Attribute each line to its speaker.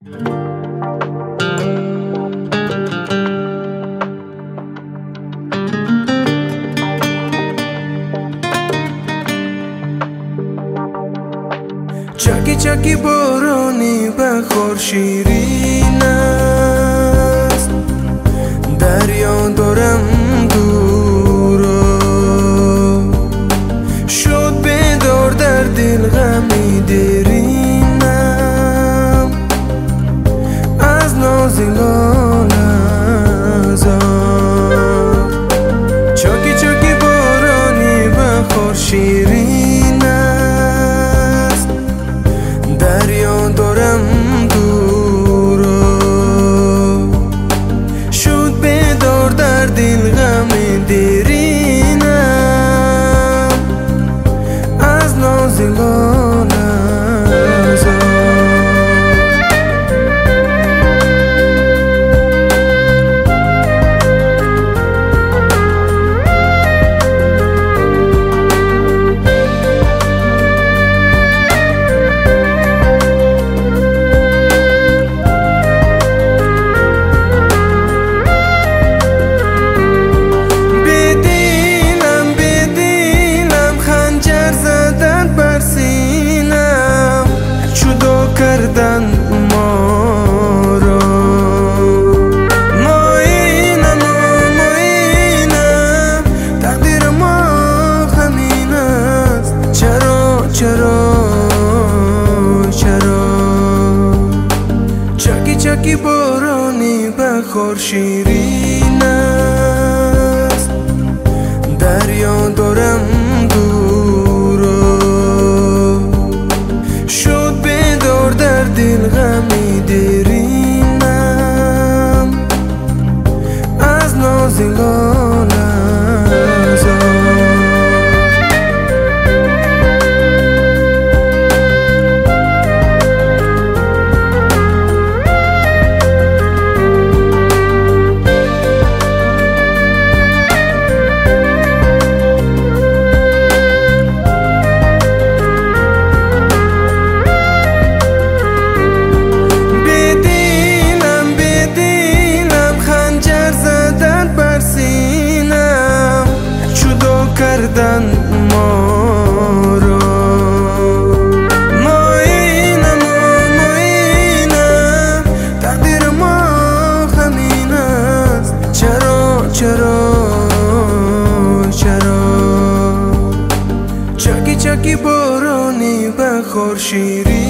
Speaker 1: چکی چکی بارانی بخور شیرین است، دریا دارم دورا شد بیدار در دل غمی دیرینم از نازگان ازار. چکی چکی بارانی بخور شیرین است، دریا دارم دورا شد بیدار در دل غم دیرینم از نازگان ازار. کردن ما را ما اینم تقدیر ما همین است. چرا چکی چکی بارانی بخور شیرین است، دریا دارم دورا شد بیدار در دل غمی دیرینم از نازگان ازار. کردن ما را ما اینم تقدیر ما همین است. چرا چکی چکی بارانی بخور شیرین